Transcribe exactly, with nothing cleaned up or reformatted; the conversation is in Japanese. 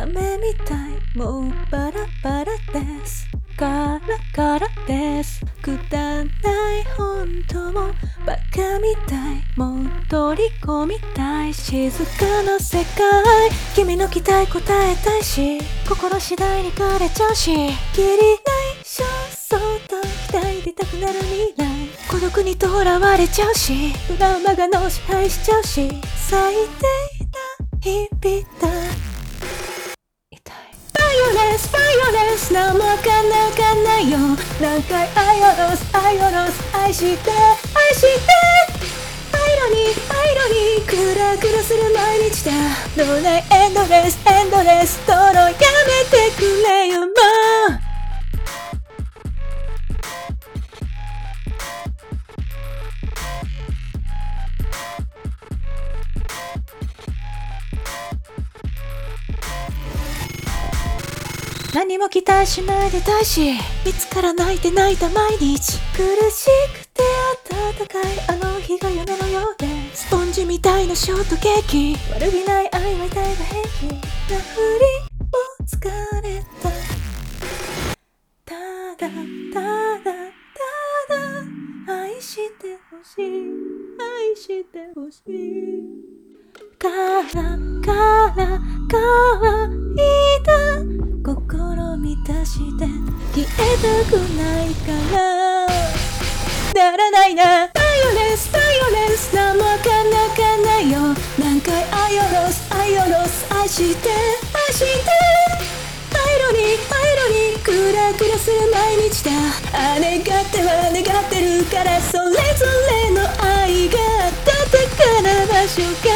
雨みたいもうバラバラですガラガラですくだらない本当もバカみたいもう取り込みたい静かな世界君の期待答えたいし心次第に枯れちゃうしきりない焦燥と期待出たくなる未来孤独にとらわれちゃうしトラウマが脳支配しちゃうし最低な日々だバイオレスバイオレス何もかなかんないよ何回愛をロス愛をロス愛して愛してアイロニーアイロニークラクラする毎日だ脳内エンドレスエンドレストロやめてくれよもう何も期待しないでたいし見つから泣いて泣いた毎日苦しくて温かいあの日が夢のようでスポンジみたいなショートケーキ悪気ない愛は痛いが平気なふりも疲れたただただただ愛してほしい愛してほしいカラカラ乾いた心満たして消えたくないからならないなバイオレスバイオレス何もかなかんないよ何回愛をロス愛をロス愛して愛してアイロニーアイロニークラクラする毎日だあ願っては願ってるからそれぞれの愛が戦う場所が